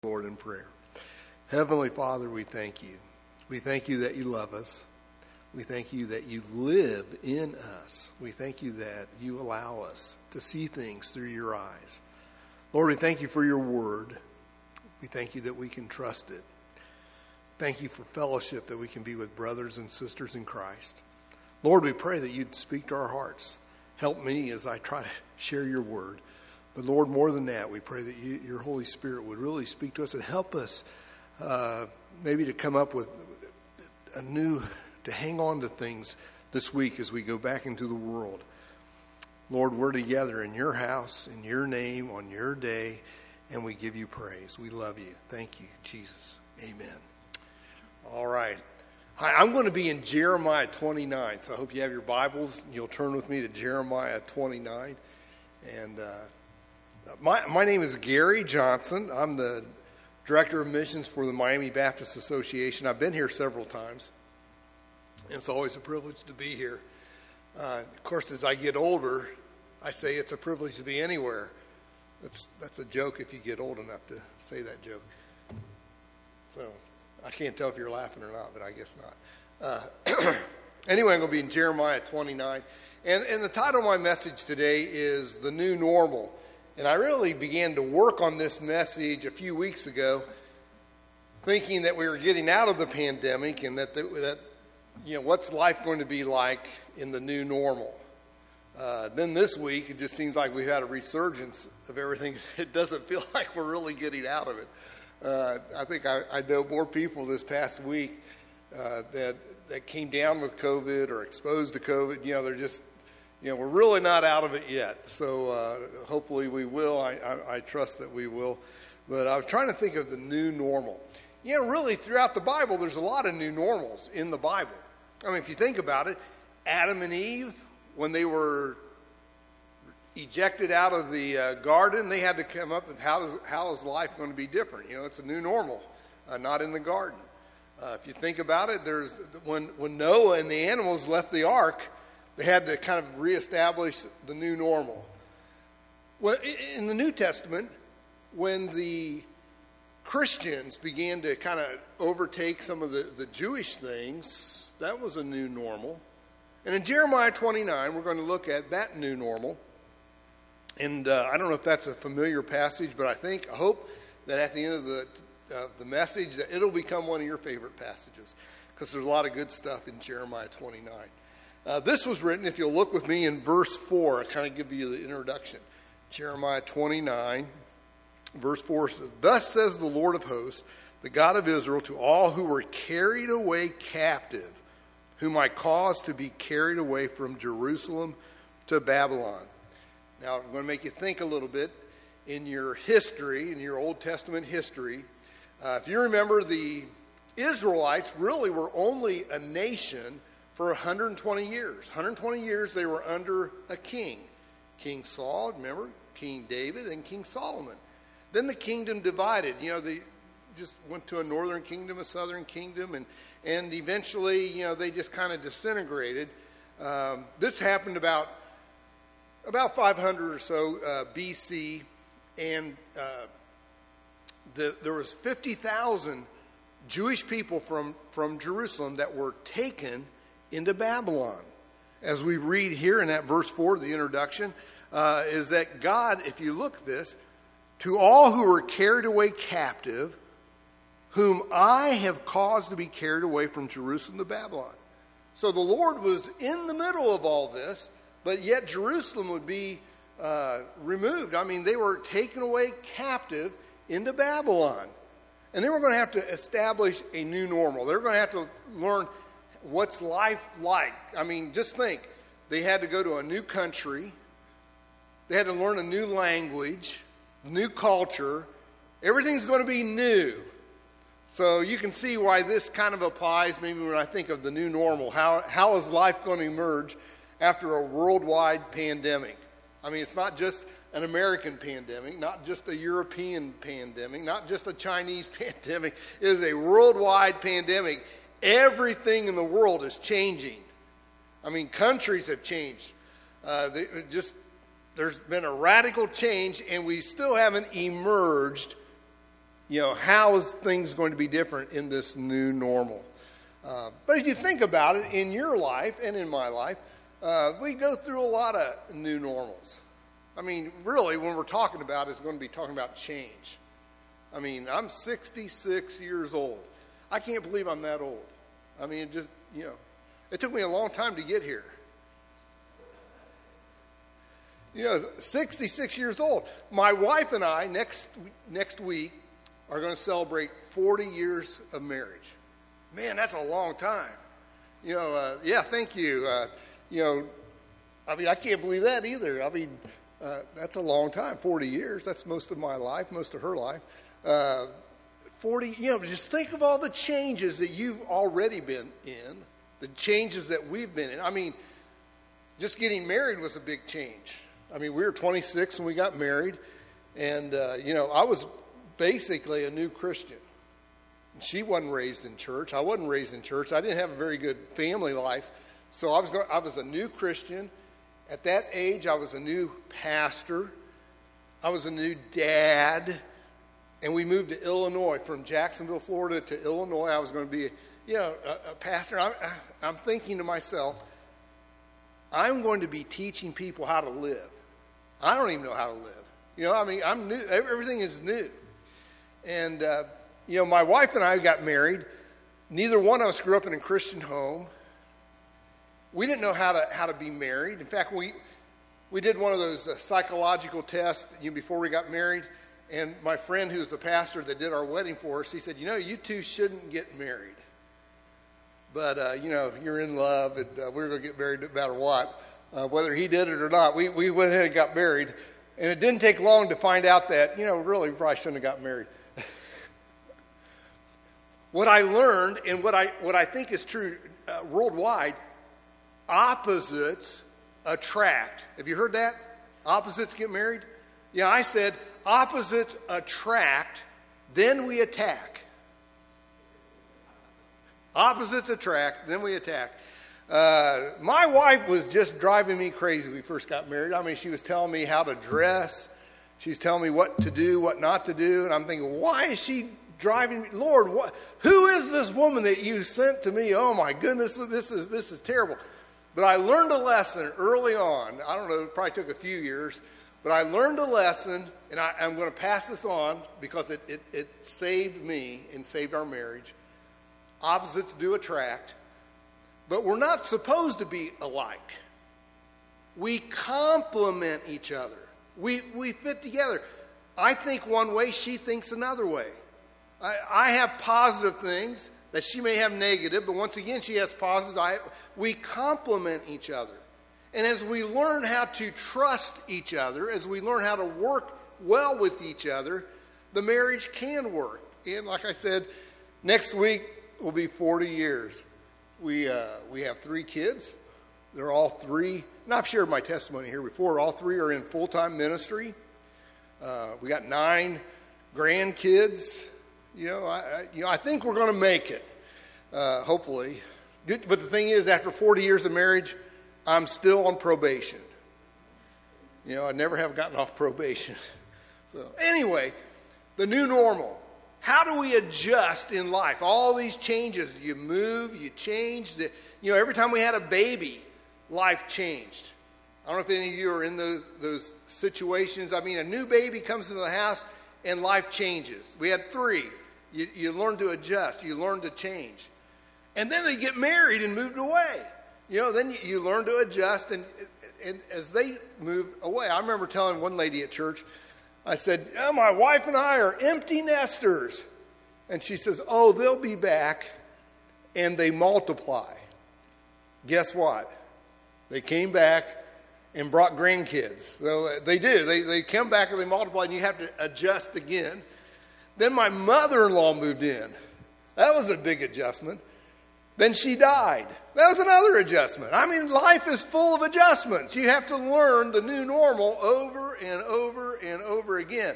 Lord, in prayer. Heavenly Father, we thank you. We thank you that you love us. We thank you that you live in us. We thank you that you allow us to see things through your eyes. Lord, we thank you for your word. We thank you that we can trust it. Thank you for fellowship, that we can be with brothers and sisters in Christ. Lord, we pray that you'd speak to our hearts. Help me as I try to share your word. But Lord, more than that, we pray that your Holy Spirit would really speak to us and help us maybe to come up with to hang on to things this week as we go back into the world. Lord, we're together in your house, in your name, on your day, and we give you praise. We love you. Thank you, Jesus. Amen. All right. Hi, I'm going to be in Jeremiah 29, so I hope you have your Bibles. You'll turn with me to Jeremiah 29. And my name is Gary Johnson. I'm the Director of Missions for the Miami Baptist Association. I've been here several times. It's always a privilege to be here. Of course, as I get older, I say it's a privilege to be anywhere. That's a joke if you get old enough to say that joke. So I can't tell if you're laughing or not, but I guess not. Anyway, I'm going to be in Jeremiah 29. And the title of my message today is The New Normal. And I really began to work on this message a few weeks ago, thinking that we were getting out of the pandemic and that what's life going to be like in the new normal. Then this week, it just seems like we've had a resurgence of everything. It doesn't feel like we're really getting out of it. I think I know more people this past week that came down with COVID or exposed to COVID. They're just, we're really not out of it yet. So hopefully we will. I trust that we will. But I was trying to think of the new normal. Really throughout the Bible, there's a lot of new normals in the Bible. I mean, if you think about it, Adam and Eve, when they were ejected out of the garden, they had to come up with how is life going to be different? It's a new normal, not in the garden. If you think about it, there's when Noah and the animals left the ark, they had to kind of reestablish the new normal. Well, in the New Testament, when the Christians began to kind of overtake some of the Jewish things, that was a new normal. And in Jeremiah 29, we're going to look at that new normal. And I don't know if that's a familiar passage, but I hope that at the end of the message that it'll become one of your favorite passages, because there's a lot of good stuff in Jeremiah 29. This was written, if you'll look with me, in verse 4. I kind of give you the introduction. Jeremiah 29, verse 4 says, "Thus says the Lord of hosts, the God of Israel, to all who were carried away captive, whom I caused to be carried away from Jerusalem to Babylon." Now, I'm going to make you think a little bit in your history, in your Old Testament history. If you remember, the Israelites really were only a nation for 120 years. 120 years they were under a king. King Saul, remember? King David and King Solomon. Then the kingdom divided. They just went to a northern kingdom, a southern kingdom, and eventually, they just kind of disintegrated. This happened about 500 or so BC, and there was 50,000 Jewish people from Jerusalem that were taken into Babylon. As we read here in that verse 4, the introduction, is that God, if you look at this, to all who were carried away captive, whom I have caused to be carried away from Jerusalem to Babylon. So the Lord was in the middle of all this, but yet Jerusalem would be removed. I mean, they were taken away captive into Babylon. And they were going to have to establish a new normal. They were going to have to learn what's life like. I mean, just think. They had to go to a new country. They had to learn a new language, new culture. Everything's going to be new. So you can see why this kind of applies maybe when I think of the new normal. How is life going to emerge after a worldwide pandemic? I mean, it's not just an American pandemic, not just a European pandemic, not just a Chinese pandemic. It is a worldwide pandemic. Everything in the world is changing. I mean, countries have changed. There's been a radical change, and we still haven't emerged how is things going to be different in this new normal? But if you think about it, in your life and in my life, we go through a lot of new normals. I mean, really, when we're talking about it, it's going to be talking about change. I mean, I'm 66 years old. I can't believe I'm that old. I mean, it took me a long time to get here. 66 years old. My wife and I, next week, are going to celebrate 40 years of marriage. Man, that's a long time. Yeah, thank you. I mean, I can't believe that either. I mean, that's a long time, 40 years. That's most of my life, most of her life. 40, just think of all the changes that you've already been in, the changes that we've been in. I mean, just getting married was a big change. I mean, we were 26 when we got married, and, I was basically a new Christian. She wasn't raised in church. I wasn't raised in church. I didn't have a very good family life. So I was a new Christian. At that age, I was a new pastor. I was a new dad. And we moved to Illinois, from Jacksonville, Florida to Illinois. I was going to be, a pastor. I'm thinking to myself, I'm going to be teaching people how to live. I don't even know how to live. I'm new. Everything is new. And, my wife and I got married. Neither one of us grew up in a Christian home. We didn't know how to be married. In fact, we did one of those psychological tests before we got married. And my friend, who's the pastor that did our wedding for us, he said, you two shouldn't get married. But, you're in love, and we're going to get married no matter what. Whether he did it or not, we went ahead and got married. And it didn't take long to find out that, really, we probably shouldn't have got married. What I learned, and what I think is true worldwide, opposites attract. Have you heard that? Opposites get married? Yeah, I said opposites attract, then we attack. Opposites attract, then we attack. My wife was just driving me crazy when we first got married. I mean, she was telling me how to dress. She's telling me what to do, what not to do. And I'm thinking, why is she driving me? Lord, who is this woman that you sent to me? Oh, my goodness, this is terrible. But I learned a lesson early on. I don't know, it probably took a few years. But I learned a lesson, and I'm going to pass this on because it saved me and saved our marriage. Opposites do attract. But we're not supposed to be alike. We complement each other. We fit together. I think one way, she thinks another way. I have positive things that she may have negative, but once again, she has positive. We complement each other. And as we learn how to trust each other, as we learn how to work well with each other, the marriage can work. And like I said, next week will be 40 years. We have 3 kids. They're all 3, and I've shared my testimony here before, all 3 are in full-time ministry. We got 9 grandkids. I think we're going to make it, hopefully. But the thing is, after 40 years of marriage, I'm still on probation. I never have gotten off probation. So anyway, the new normal. How do we adjust in life? All these changes. You move, you change. Every time we had a baby, life changed. I don't know if any of you are in those situations. I mean, a new baby comes into the house and life changes. We had 3. You learn to adjust. You learn to change. And then they get married and moved away. Then you learn to adjust, and as they move away. I remember telling one lady at church, I said, my wife and I are empty nesters. And she says, they'll be back, and they multiply. Guess what? They came back and brought grandkids. So they do. They come back and they multiply, and you have to adjust again. Then my mother-in-law moved in. That was a big adjustment. Then she died. That was another adjustment. I mean, life is full of adjustments. You have to learn the new normal over and over and over again.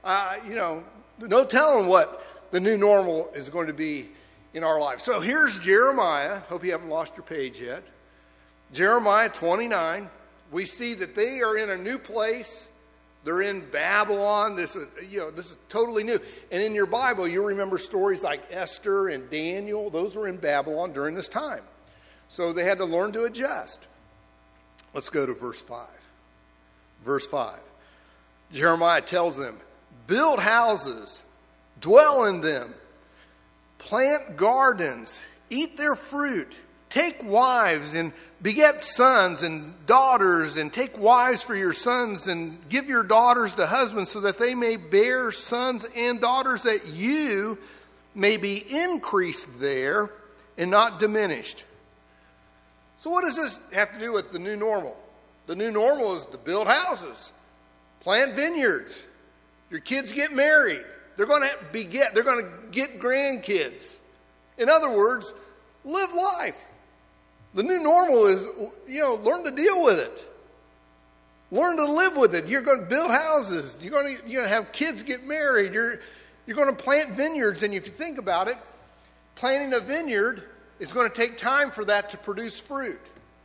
No telling what the new normal is going to be in our life. So here's Jeremiah. Hope you haven't lost your page yet. Jeremiah 29. We see that they are in a new place. They're in Babylon. This is totally new. And in your Bible, you remember stories like Esther and Daniel. Those were in Babylon during this time. So they had to learn to adjust. Let's go to verse 5. Verse 5. Jeremiah tells them, build houses, dwell in them, plant gardens, eat their fruit, take wives and beget sons and daughters, and take wives for your sons and give your daughters to husbands so that they may bear sons and daughters, that you may be increased there and not diminished. So what does this have to do with the new normal? The new normal is to build houses, plant vineyards. Your kids get married. They're going to they're going to get grandkids. In other words, live life. The new normal is, learn to deal with it. Learn to live with it. You're going to build houses. You're going to have kids get married. You're going to plant vineyards. And if you think about it, planting a vineyard is going to take time for that to produce fruit.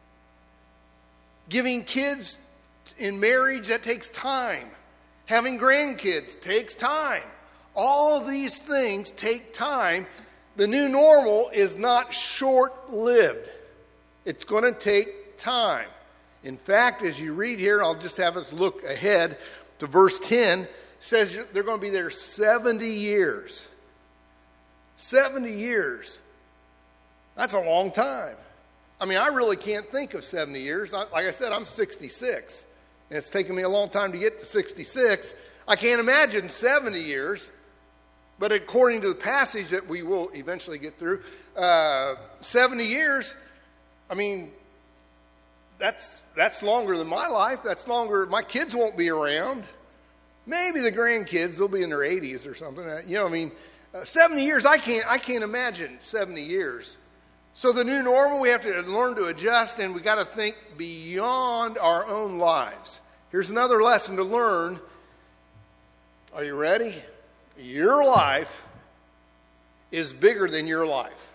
Giving kids in marriage, that takes time. Having grandkids takes time. All these things take time. The new normal is not short-lived. It's going to take time. In fact, as you read here, I'll just have us look ahead to verse 10. It says they're going to be there 70 years. 70 years. That's a long time. I mean, I really can't think of 70 years. Like I said, I'm 66. And it's taken me a long time to get to 66. I can't imagine 70 years. But according to the passage that we will eventually get through, 70 years, I mean, that's longer than my life. That's longer. My kids won't be around. Maybe the grandkids, they'll be in their 80s or something. 70 years, I can't imagine 70 years. So the new normal, we have to learn to adjust, and we got to think beyond our own lives. Here's another lesson to learn. Are you ready? Your life is bigger than your life.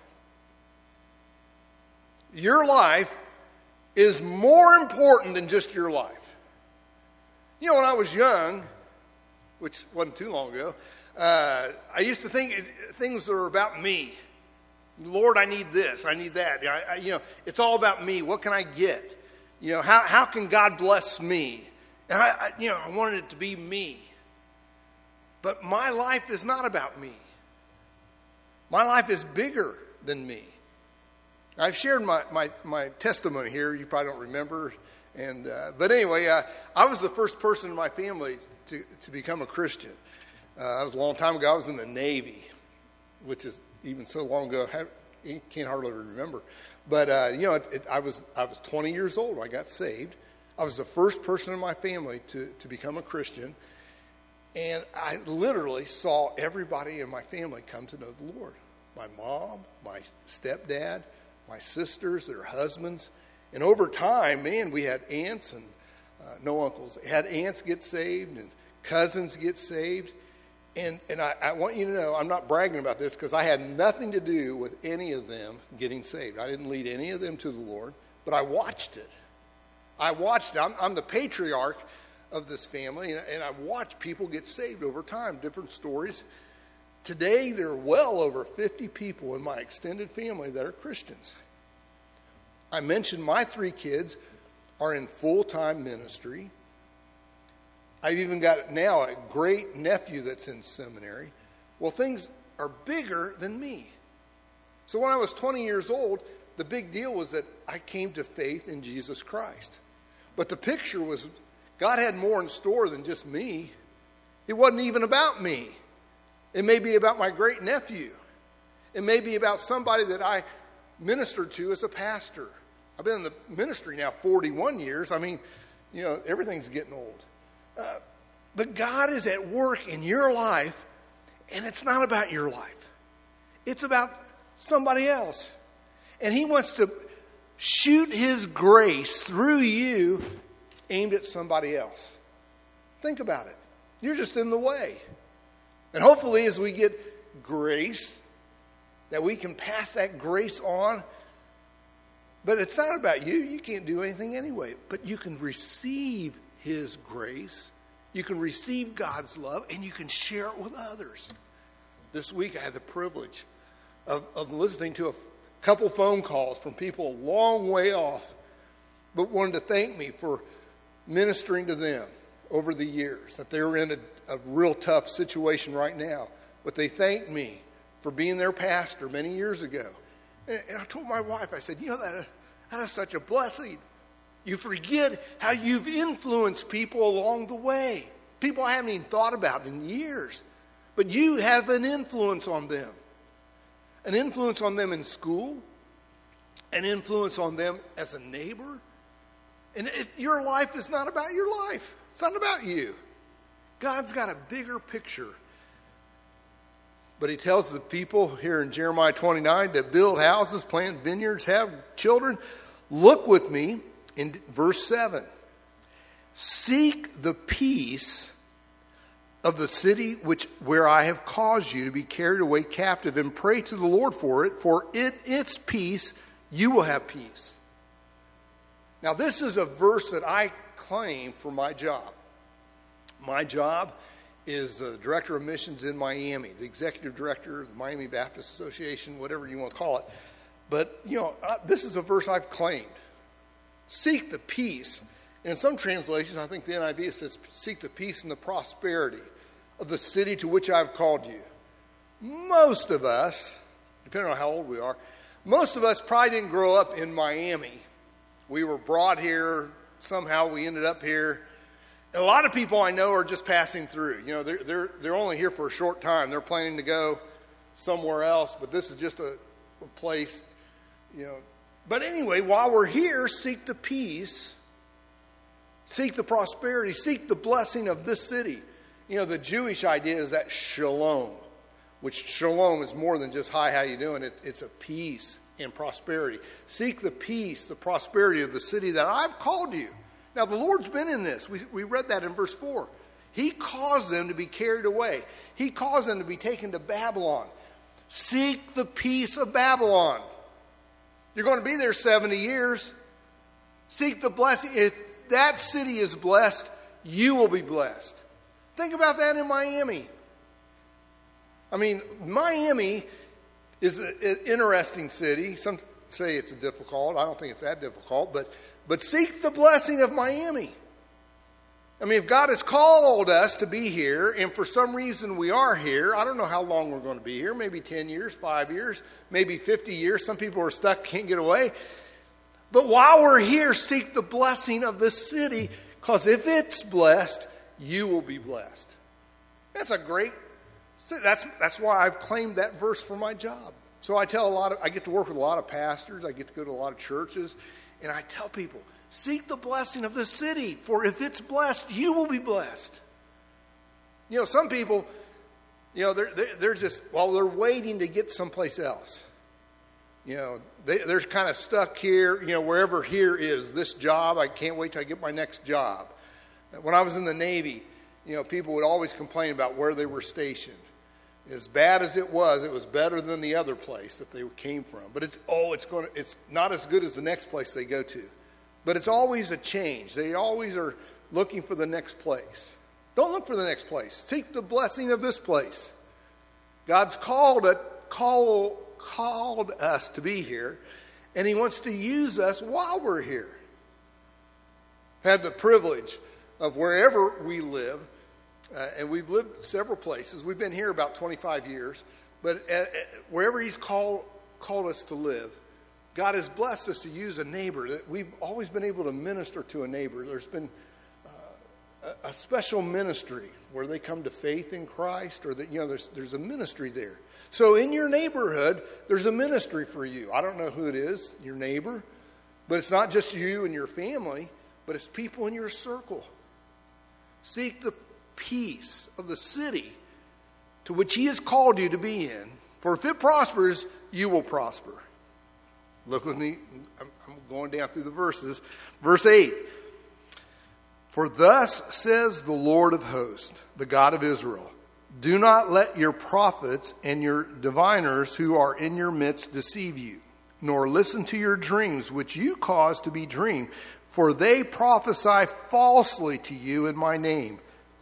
Your life is more important than just your life. When I was young, which wasn't too long ago, I used to think things were about me. Lord, I need this, I need that. It's all about me. What can I get? How can God bless me? And I wanted it to be me. But my life is not about me. My life is bigger than me. I've shared my testimony here. You probably don't remember. But anyway, I was the first person in my family to become a Christian. That was a long time ago. I was in the Navy, which is even so long ago, you can't hardly remember. But, I was 20 years old when I got saved. I was the first person in my family to become a Christian. And I literally saw everybody in my family come to know the Lord. My mom, my stepdad, my sisters, their husbands. And over time, man, we had aunts and no uncles. Had aunts get saved and cousins get saved. And I want you to know, I'm not bragging about this because I had nothing to do with any of them getting saved. I didn't lead any of them to the Lord, but I watched it. I'm the patriarch of this family, and I watched people get saved over time, different stories. Today, there are well over 50 people in my extended family that are Christians. I mentioned my 3 kids are in full-time ministry. I've even got now a great nephew that's in seminary. Well, things are bigger than me. So when I was 20 years old, the big deal was that I came to faith in Jesus Christ. But the picture was God had more in store than just me. It wasn't even about me. It may be about my great nephew. It may be about somebody that I ministered to as a pastor. I've been in the ministry now 41 years. I mean, everything's getting old. But God is at work in your life, and it's not about your life. It's about somebody else. And He wants to shoot His grace through you aimed at somebody else. Think about it. You're just in the way. And hopefully as we get grace, that we can pass that grace on. But it's not about you. You can't do anything anyway. But you can receive His grace you can receive God's love, and you can share it with others. This week I had the privilege of listening to a couple phone calls from people a long way off, but wanted to thank me for ministering to them over the years, that they were in a real tough situation right now. But they thanked me for being their pastor many years ago. And I told my wife, I said, that is such a blessing. You forget how you've influenced people along the way. People I haven't even thought about in years. But you have an influence on them. An influence on them in school. An influence on them as a neighbor. And your life is not about your life. It's not about you. God's got a bigger picture. But he tells the people here in Jeremiah 29 to build houses, plant vineyards, have children. Look with me in verse 7. Seek the peace of the city where I have caused you to be carried away captive, and pray to the Lord for it, for its peace you will have peace. Now this is a verse that I claim for my job. My job is the director of missions in Miami, the executive director of the Miami Baptist Association, whatever you want to call it. But, this is a verse I've claimed. Seek the peace. And in some translations, I think the NIV says, seek the peace and the prosperity of the city to which I've called you. Most of us, depending on how old we are, most of us probably didn't grow up in Miami. We were brought here. Somehow we ended up here. And a lot of people I know are just passing through. They're only here for a short time. They're planning to go somewhere else, but this is just a place, But anyway, while we're here, seek the peace, seek the prosperity, seek the blessing of this city. The Jewish idea is that shalom, which shalom is more than just, hi, how you doing? It's a peace and prosperity. Seek the peace, the prosperity of the city that I've called you. Now, the Lord's been in this. We read that in verse 4. He caused them to be carried away. He caused them to be taken to Babylon. Seek the peace of Babylon. You're going to be there 70 years. Seek the blessing. If that city is blessed, you will be blessed. Think about that in Miami. Miami is an interesting city. Some say it's difficult. I don't think it's that difficult, but seek the blessing of Miami. If God has called us to be here, and for some reason we are here, I don't know how long we're going to be here, maybe 10 years, 5 years, maybe 50 years. Some people are stuck, can't get away. But while we're here, seek the blessing of this city, because if it's blessed, you will be blessed. That's why I've claimed that verse for my job. So I get to work with a lot of pastors, I get to go to a lot of churches, and I tell people, seek the blessing of the city, for if it's blessed, you will be blessed. Some people, they're just, they're waiting to get someplace else. They're kind of stuck here, wherever here is, this job, I can't wait till I get my next job. When I was in the Navy, people would always complain about where they were stationed. As bad as it was better than the other place that they came from. But it's not as good as the next place they go to. But it's always a change. They always are looking for the next place. Don't look for the next place. Seek the blessing of this place. God's called us to be here, and he wants to use us while we're here. I've had the privilege of wherever we live, and we've lived several places. We've been here about 25 years, but wherever he's called us to live, God has blessed us to use a neighbor. That we've always been able to minister to a neighbor. There's been a special ministry where they come to faith in Christ, or that there's a ministry there. So in your neighborhood, there's a ministry for you. I don't know who it is, your neighbor, but it's not just you and your family, but it's people in your circle. Seek the peace of the city to which he has called you to be in. For if it prospers, you will prosper. Look with me. I'm going down through the verses. Verse 8. For thus says the Lord of hosts, the God of Israel, do not let your prophets and your diviners who are in your midst deceive you, nor listen to your dreams which you cause to be dreamed, for they prophesy falsely to you in my name.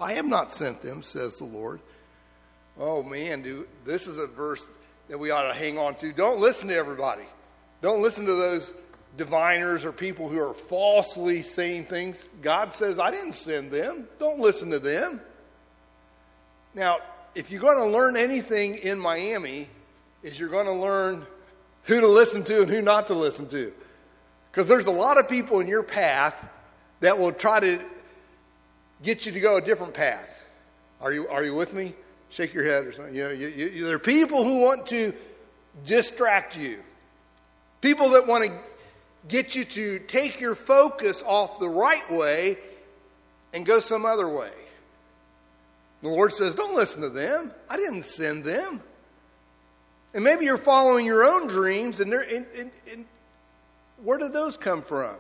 I have not sent them, says the Lord. Oh man, this is a verse that we ought to hang on to. Don't listen to everybody. Don't listen to those diviners or people who are falsely saying things. God says, I didn't send them. Don't listen to them. Now, if you're going to learn anything in Miami, is you're going to learn who to listen to and who not to listen to. Because there's a lot of people in your path that will try to get you to go a different path. Are you with me? Shake your head or something. There are people who want to distract you. People that want to get you to take your focus off the right way and go some other way. The Lord says, don't listen to them. I didn't send them. And maybe you're following your own dreams, and where did those come from?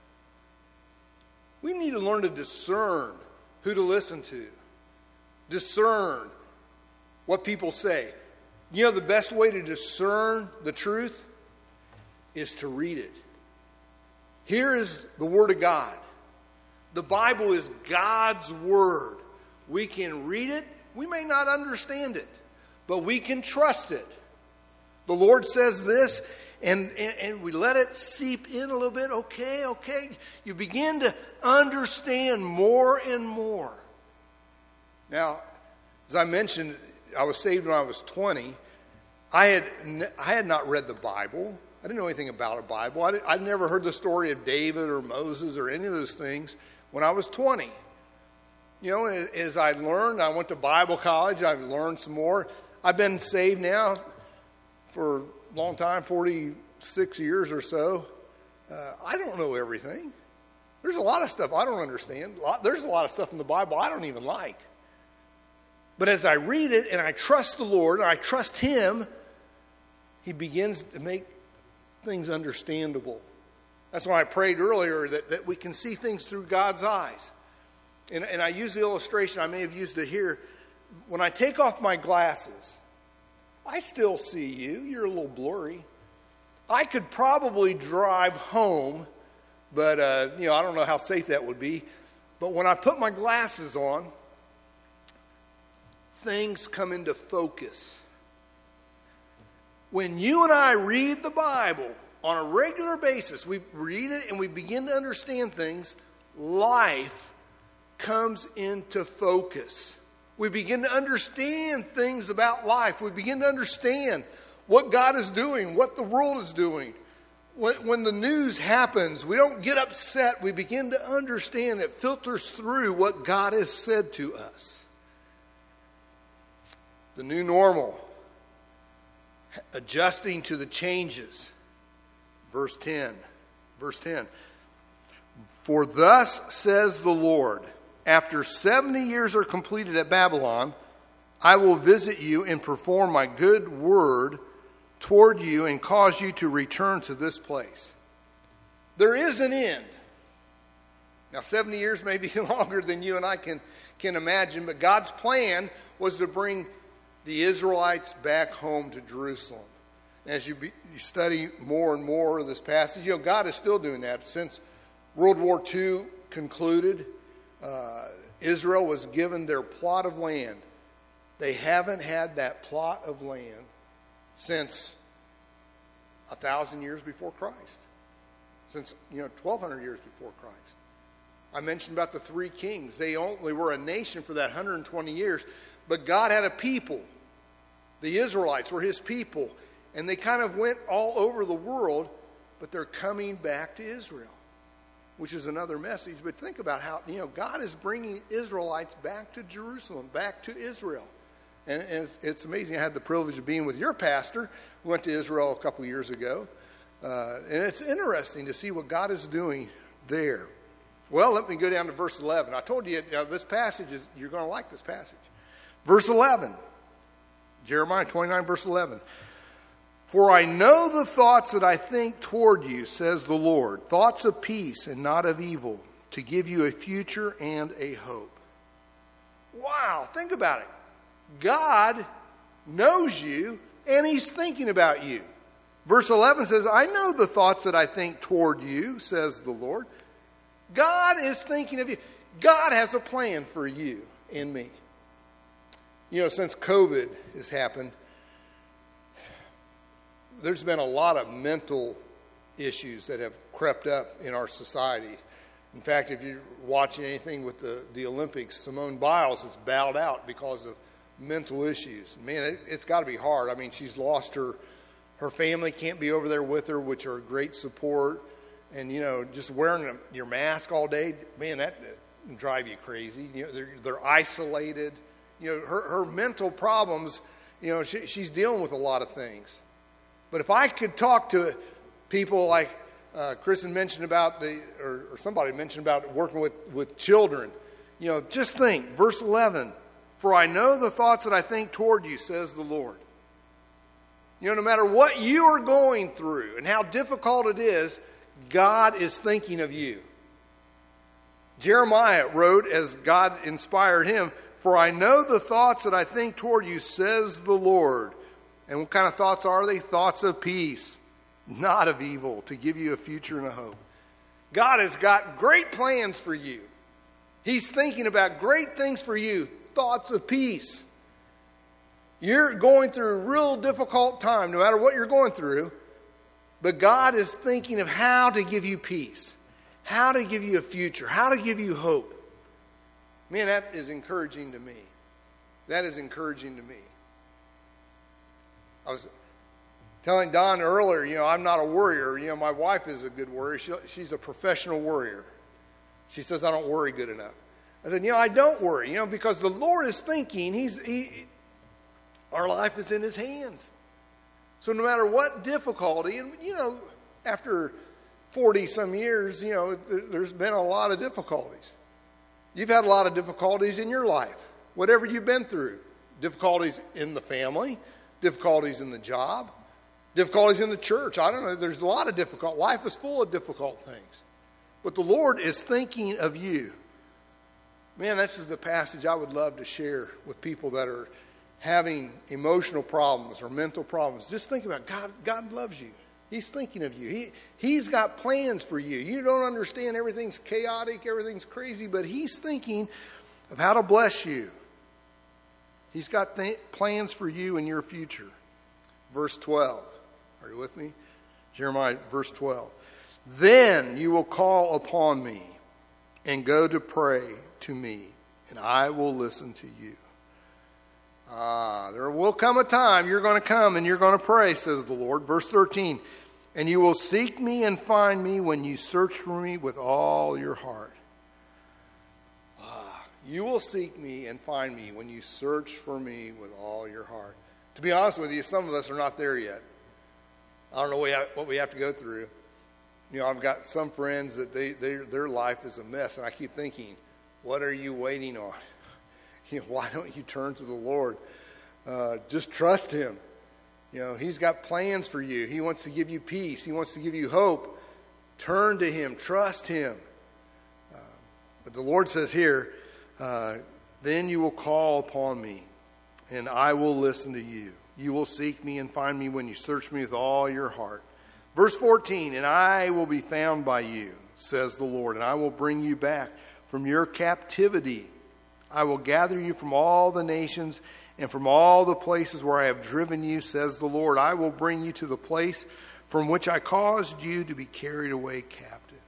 We need to learn to discern who to listen to. Discern what people say. You know, the best way to discern the truth is to read it. Here is the Word of God. The Bible is God's Word. We can read it. We may not understand it, but we can trust it. The Lord says this, and we let it seep in a little bit. Okay. You begin to understand more and more. Now, as I mentioned, I was saved when I was 20. I had not read the Bible. I didn't know anything about a Bible. I'd never heard the story of David or Moses or any of those things when I was 20. You know, as I learned, I went to Bible college. I learned some more. I've been saved now for a long time, 46 years or so. I don't know everything. There's a lot of stuff I don't understand. There's a lot of stuff in the Bible I don't even like. But as I read it and I trust the Lord and I trust Him, He begins to make things understandable. That's why I prayed earlier that we can see things through God's eyes. And I use the illustration, I may have used it here. When I take off my glasses, I still see you. You're a little blurry. I could probably drive home, but I don't know how safe that would be. But when I put my glasses on, things come into focus. When you and I read the Bible on a regular basis, we read it and we begin to understand things, life comes into focus. We begin to understand things about life. We begin to understand what God is doing, what the world is doing. When the news happens, we don't get upset. We begin to understand. It filters through what God has said to us. The new normal, adjusting to the changes. Verse 10. For thus says the Lord, after 70 years are completed at Babylon, I will visit you and perform my good word toward you and cause you to return to this place. There is an end. Now, 70 years may be longer than you and I can imagine, but God's plan was to bring the Israelites back home to Jerusalem. As you study more and more of this passage, God is still doing that. Since World War II concluded, Israel was given their plot of land. They haven't had that plot of land since 1,000 years before Christ. Since 1,200 years before Christ. I mentioned about the three kings. They only were a nation for that 120 years. But God had a people. The Israelites were His people. And they kind of went all over the world. But they're coming back to Israel. Which is another message. But think about how, God is bringing Israelites back to Jerusalem. Back to Israel. And it's amazing. I had the privilege of being with your pastor. We went to Israel a couple years ago. And it's interesting to see what God is doing there. Well, let me go down to verse 11. I told you, this passage you're going to like this passage. Verse 11. Jeremiah 29, verse 11. For I know the thoughts that I think toward you, says the Lord, thoughts of peace and not of evil, to give you a future and a hope. Wow, think about it. God knows you, and He's thinking about you. Verse 11 says, I know the thoughts that I think toward you, says the Lord. God is thinking of you. God has a plan for you. and me. You know, since COVID has happened, there's been a lot of mental issues that have crept up in our society. In fact, if you're watching anything with the Olympics, Simone Biles has bowed out because of mental issues. Man, it's got to be hard. I mean, she's lost her family, can't be over there with her, which are great support. And, you know, just wearing your mask all day, man, that can drive you crazy. You know, they're isolated. You know, her mental problems, you know, she's dealing with a lot of things. But if I could talk to people like Kristen mentioned about or somebody mentioned about working with children, you know, just think, verse 11, for I know the thoughts that I think toward you, says the Lord. You know, no matter what you are going through and how difficult it is, God is thinking of you. Jeremiah wrote, as God inspired him, for I know the thoughts that I think toward you, says the Lord. And what kind of thoughts are they? Thoughts of peace, not of evil, to give you a future and a hope. God has got great plans for you. He's thinking about great things for you, thoughts of peace. You're going through a real difficult time, no matter what you're going through, but God is thinking of how to give you peace, how to give you a future, how to give you hope. Man, that is encouraging to me. That is encouraging to me. I was telling Don earlier, you know, I'm not a worrier. You know, my wife is a good worrier. She's a professional worrier. She says I don't worry good enough. I said, you know, I don't worry, you know, because the Lord is thinking, our life is in His hands. So no matter what difficulty, and, you know, after 40-some years, you know, there's been a lot of difficulties. You've had a lot of difficulties in your life, whatever you've been through. Difficulties in the family, difficulties in the job, difficulties in the church. I don't know, there's a lot of difficult, life is full of difficult things. But the Lord is thinking of you. Man, this is the passage I would love to share with people that are having emotional problems or mental problems. Just think about God. God loves you. He's thinking of you. He's got plans for you. You don't understand. Everything's chaotic. Everything's crazy. But He's thinking of how to bless you. He's got plans for you and your future. Verse 12. Are you with me? Jeremiah, verse 12. Then you will call upon me and go to pray to me, and I will listen to you. There will come a time you're going to come and you're going to pray, says the Lord. Verse 13. And you will seek me and find me when you search for me with all your heart. You will seek me and find me when you search for me with all your heart. To be honest with you, some of us are not there yet. I don't know what we have to go through. You know, I've got some friends that their life is a mess, and I keep thinking, what are you waiting on? You know, why don't you turn to the Lord? Just trust Him. You know, He's got plans for you. He wants to give you peace. He wants to give you hope. Turn to Him. Trust Him. But the Lord says here, then you will call upon me, and I will listen to you. You will seek me and find me when you search me with all your heart. Verse 14, and I will be found by you, says the Lord, and I will bring you back from your captivity. I will gather you from all the nations and from all the places where I have driven you, says the Lord. I will bring you to the place from which I caused you to be carried away captive.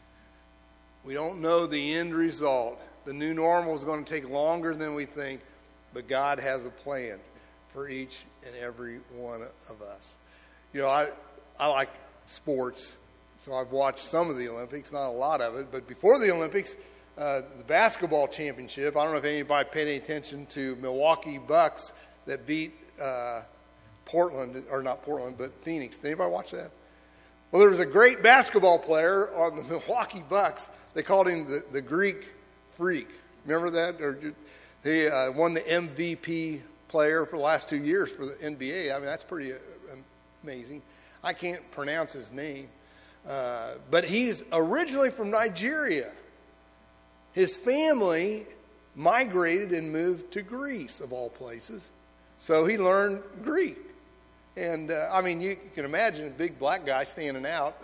We don't know the end result. The new normal is going to take longer than we think, but God has a plan for each and every one of us. You know, I like sports, so I've watched some of the Olympics, not a lot of it, but before the Olympics, the basketball championship, I don't know if anybody paid any attention to Milwaukee Bucks that beat Portland, or not Portland, but Phoenix. Did anybody watch that? Well, there was a great basketball player on the Milwaukee Bucks. They called him the Greek Freak. Remember that? Or he won the MVP player for the last 2 years for the NBA. I mean, that's pretty amazing. I can't pronounce his name. But he's originally from Nigeria. His family migrated and moved to Greece, of all places. So he learned Greek. And, I mean, you can imagine a big black guy standing out,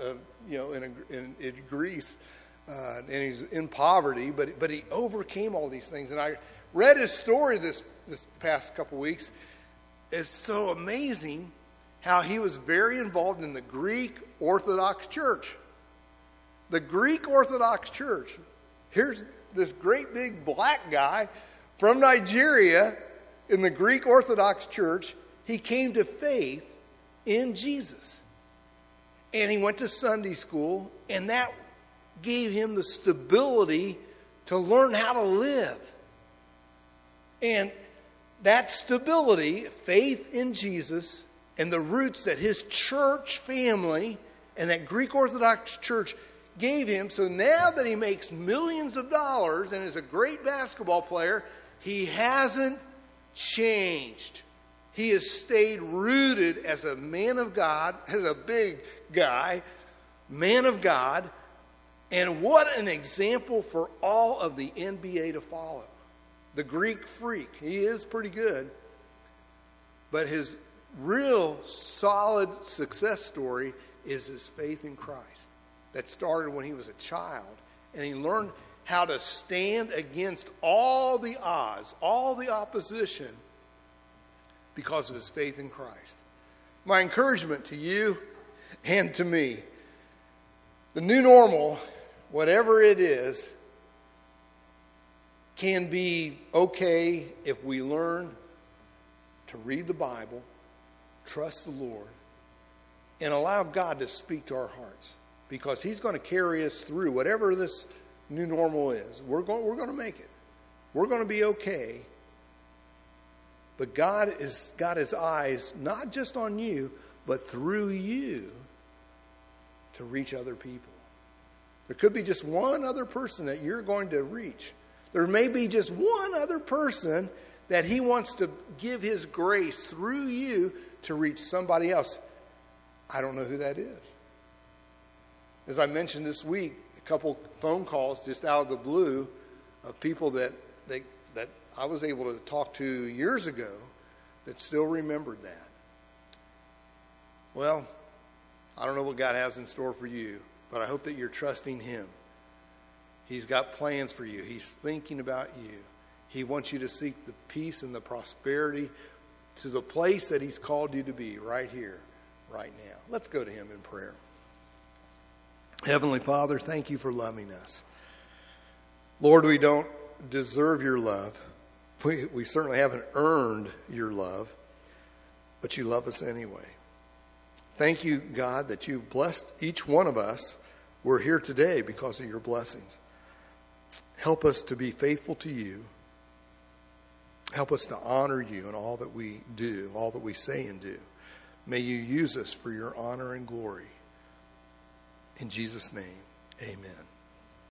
in Greece. And he's in poverty, but he overcame all these things. And I read his story this past couple weeks. It's so amazing how he was very involved in the Greek Orthodox Church. The Greek Orthodox Church. Here's this great big black guy from Nigeria in the Greek Orthodox Church. He came to faith in Jesus. And he went to Sunday school, and that gave him the stability to learn how to live. And that stability, faith in Jesus, and the roots that his church family and that Greek Orthodox Church gave him, so now that he makes millions of dollars and is a great basketball player, he hasn't changed. He has stayed rooted as a man of God, as a big guy, man of God, and what an example for all of the NBA to follow. The Greek freak, he is pretty good, but his real solid success story is his faith in Christ that started when he was a child, and he learned how to stand against all the odds, all the opposition, because of his faith in Christ. My encouragement to you and to me, the new normal, whatever it is, can be okay if we learn to read the Bible, trust the Lord, and allow God to speak to our hearts. Because he's going to carry us through whatever this new normal is. We're going to make it. We're going to be okay. But God has got his eyes not just on you, but through you to reach other people. There could be just one other person that you're going to reach. There may be just one other person that he wants to give his grace through you to reach somebody else. I don't know who that is. As I mentioned this week, a couple phone calls just out of the blue of people that I was able to talk to years ago that still remembered that. Well, I don't know what God has in store for you, but I hope that you're trusting him. He's got plans for you. He's thinking about you. He wants you to seek the peace and the prosperity to the place that he's called you to be right here, right now. Let's go to him in prayer. Heavenly Father, thank you for loving us. Lord, we don't deserve your love. We certainly haven't earned your love, but you love us anyway. Thank you, God, that you've blessed each one of us. We're here today because of your blessings. Help us to be faithful to you. Help us to honor you in all that we do, all that we say and do. May you use us for your honor and glory. In Jesus' name, amen.